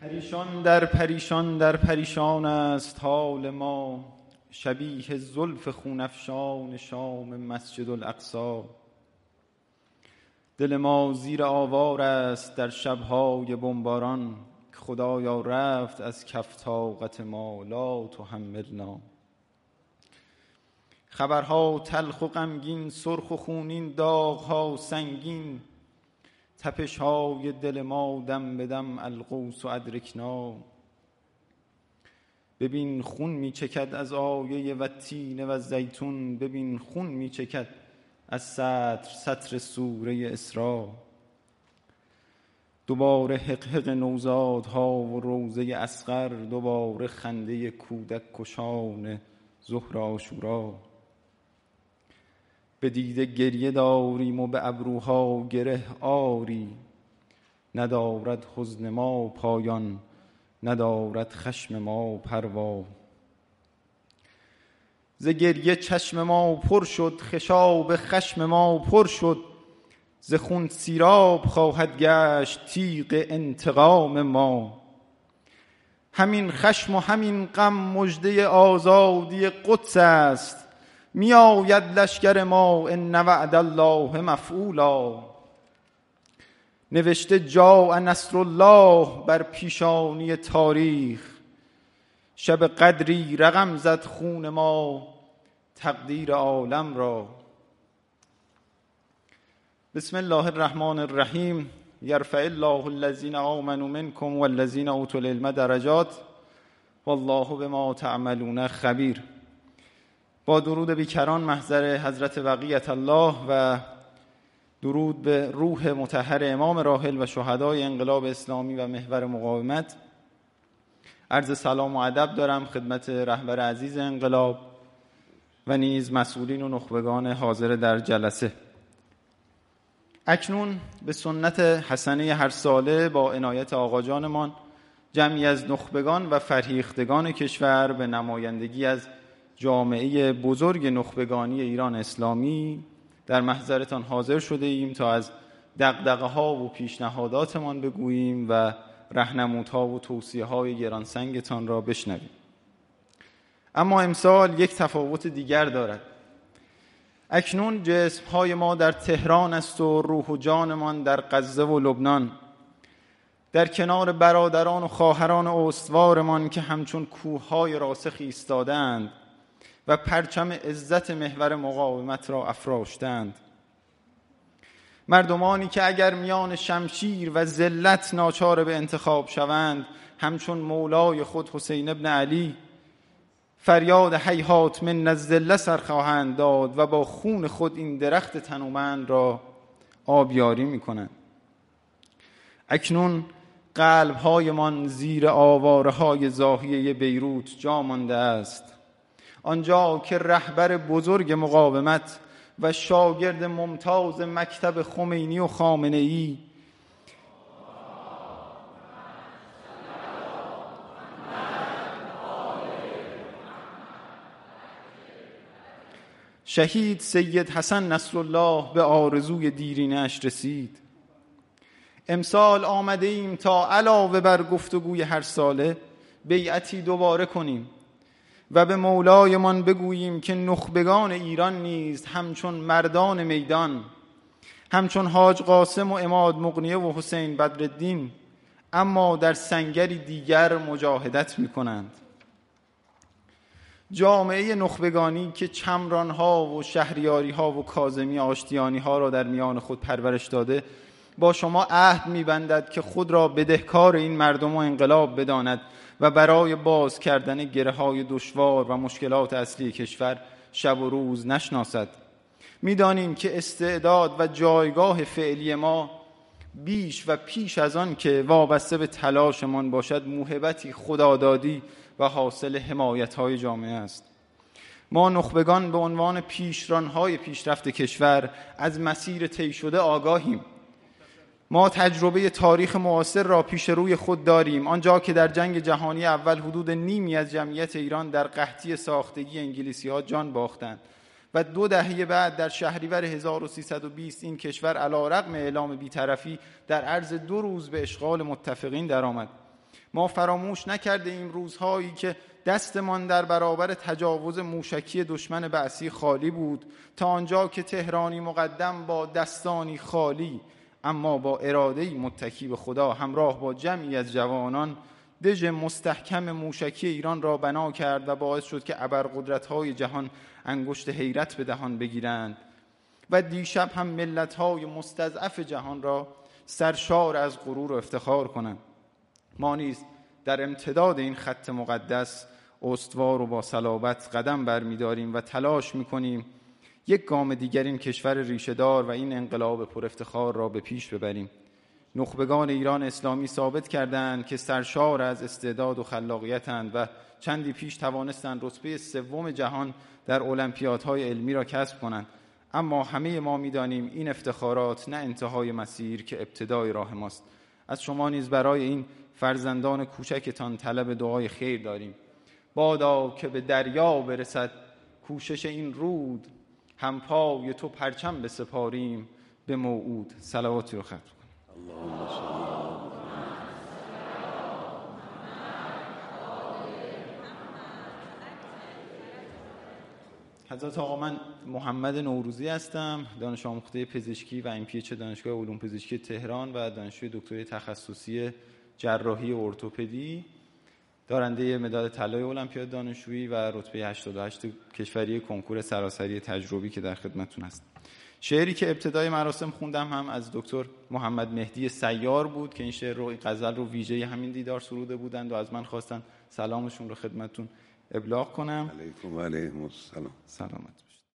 پریشان در پریشان در پریشان است حال ما، شبیه زلف خون افشان شام مسجد الاقصی. دل ما زیر آوار است در شب‌های بمباران، خدایا رفت از کف طاقت ما، لا تحملنا. خبرها تلخ و غمگین، سرخ و خونین، داغ‌ها سنگین، تپش‌های دل ما دم به دم الغوث و ادرکنا. ببین خون می‌چکد از آیه و تین و زیتون، ببین خون می‌چکد از سطر سوره اسراء. دوباره حقحق نوزادها و روضه اصغر، دوباره خنده کودک کشان ظهر عاشورا. به دیده گریه داریم و به ابروها گره آری، ندارد حزن ما پایان، ندارد خشم ما پروا. ز گریه چشم ما پر شد، خشاب خشم ما پر شد، ز خون سیراب خواهد گشت تیغ انتقام ما. همین خشم و همین غم مژده آزادی قدس است، می آید لشکر ما ان وعد الله مفعولا. نوشته جاء نصر الله بر پیشانی تاریخ، شب قدری رقم زد خون ما تقدیر عالم را. بسم الله الرحمن الرحیم. یرفع الله الذین آمنوا منکم والذین اوتوا العلم درجات والله بما تعملون خبیر. با درود بیکران محضر حضرت بقیت الله و درود به روح مطهر امام راحل و شهدای انقلاب اسلامی و محور مقاومت، عرض سلام و ادب دارم خدمت رهبر عزیز انقلاب و نیز مسئولین و نخبگان حاضر در جلسه. اکنون به سنت حسنه هر ساله با عنایت آقا جانمان، جمعی از نخبگان و فرهیختگان کشور به نمایندگی از جامعه بزرگ نخبگانی ایران اسلامی در محضرتان حاضر شده ایم تا از دغدغه‌ها و پیشنهاداتمان بگوییم و راهنمودها و توصیه‌های گرانسنگتان را بشنویم. اما امسال یک تفاوت دیگر دارد. اکنون جسم‌های ما در تهران است و روح و جانمان در غزه و لبنان، در کنار برادران و خواهران استوارمان که همچون کوه‌های راسخ ایستادند و پرچم عزت محور مقاومت را افراشتند. مردمانی که اگر میان شمشیر و ذلت ناچار به انتخاب شوند، همچون مولای خود حسین ابن علی فریاد هیهات من الذله سر خواهند داد و با خون خود این درخت تنومند را آبیاری می‌کنند. اکنون قلب‌هایمان زیر آواره‌های زاهیه بیروت جا مانده است، آنجا که رهبر بزرگ مقاومت و شاگرد ممتاز مکتب خمینی و خامنه‌ای شهید سید حسن نصرالله به آرزوی دیرینه‌اش رسید. امسال آمده ایم تا علاوه بر گفتگوی هر ساله بیعتی دوباره کنیم و به مولایمان بگوییم که نخبگان ایران نیز همچون مردان میدان، همچون حاج قاسم و عماد مغنیه و حسین بدرالدین، اما در سنگری دیگر مجاهدت می‌کنند. جامعه نخبگانی که چمران‌ها و شهریاری‌ها و کاظمی آشتیانی‌ها را در میان خود پرورش داده، با شما عهد می‌بندد که خود را بدهکار این مردم و انقلاب بداند و برای باز کردن گره‌های دشوار و مشکلات اصلی کشور شب و روز نشناسد. می‌دانیم که استعداد و جایگاه فعلی ما بیش و پیش از آن که وابسته به تلاشمان باشد، موهبتی خدادادی و حاصل حمایت‌های جامعه است. ما نخبگان به عنوان پیشران‌های پیشرفت کشور از مسیر طی شده آگاهیم. ما تجربه تاریخ معاصر را پیش روی خود داریم، آنجا که در جنگ جهانی اول حدود نیمی از جمعیت ایران در قحطی ساختگی انگلیسی‌ها جان باختند و 2 دهه بعد در شهریور 1320 این کشور علی‌رغم اعلام بی‌طرفی در عرض 2 روز به اشغال متفقین درآمد. ما فراموش نکرده ایم روزهایی که دستمان در برابر تجاوز موشکی دشمن بعثی خالی بود، تا آنجا که تهرانی مقدم با دستانی خالی اما با اراده‌ای متکی به خدا همراه با جمعی از جوانان دژ مستحکم موشکی ایران را بنا کرد و باعث شد که ابرقدرت‌های جهان انگشت حیرت به دهان بگیرند و دیشب هم ملت‌های مستضعف جهان را سرشار از غرور و افتخار کنند. ما نیز در امتداد این خط مقدس استوار و با صلابت قدم برمی‌داریم و تلاش می‌کنیم یک گام دیگر این کشور ریشه‌دار و این انقلاب پر افتخار را به پیش ببریم. نخبگان ایران اسلامی ثابت کردند که سرشار از استعداد و خلاقیتند و چندی پیش توانستند رتبه 3 جهان در المپیادهای علمی را کسب کنند. اما همه ما می‌دانیم این افتخارات نه انتهای مسیر که ابتدای راه ماست. از شما نیز برای این فرزندان کوچکتان طلب دعای خیر داریم. بادا که به دریا برسد کوشش این رود، هم پای تو پرچم بسپاریم به موعود. صلواتی رو ختم کنیم. اللهم صل حضرت آقا، من محمد نوروزی هستم، دانش آموخته پزشکی و MPH دانشگاه علوم پزشکی تهران و دانشجوی دکترای تخصصی جراحی ارتوپدی، دارنده مدال طلای المپیاد دانشجویی و رتبه 88 کشوری کنکور سراسری تجربی که در خدمتتون هست. شعری که ابتدای مراسم خوندم هم از دکتر محمد مهدی سیار بود که این شعر رو، این غزل رو ویژه همین دیدار سروده بودند و از من خواستن سلامشون رو خدمتتون ابلاغ کنم. علیکم و علیهم السلام. سلامت.